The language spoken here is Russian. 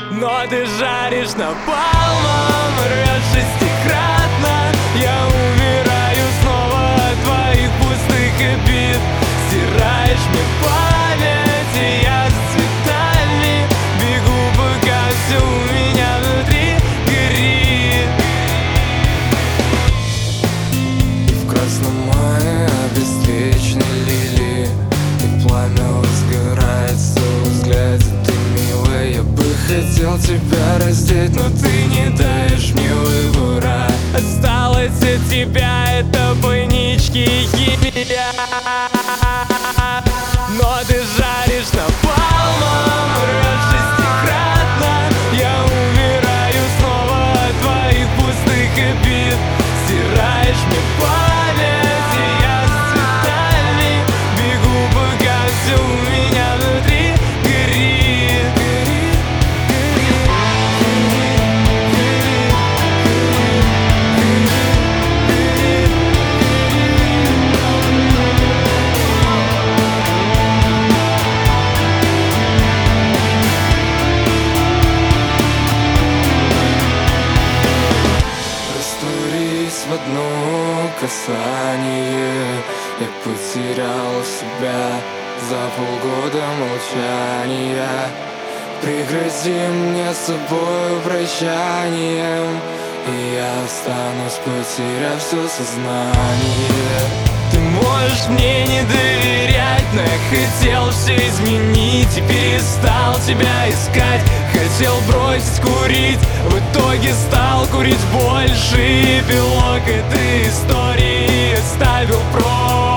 Но ты жаришь напалмом, рвешь шестикратно. Я умираю снова от твоих пустых обид. Стираешь мне память, и я с цветами бегу, пока все у меня внутри горит. И в красном мае бесцветной лилии, и пламя возгорается в взгляде. Ты милая, я бы хотел тебя раздеть, но ты не даешь мне выбора. Осталось от тебя это больнички и химия. Но ты жаришь напалмом, рвешь шестикратно. Я умираю снова от твоих пустых обид. Стираешь мне память, и я с цветами бегу, пока все у меня внутри горит. Растворись в одно касание. Я потерял себя за полгода молчания. Пригрози мне с собой прощанием, и я останусь, потеряв все сознание. Ты можешь мне не доверять, но я хотел все изменить и перестал тебя искать. Хотел бросить курить, в итоге стал курить больше. И эпилог этой истории оставил прочь.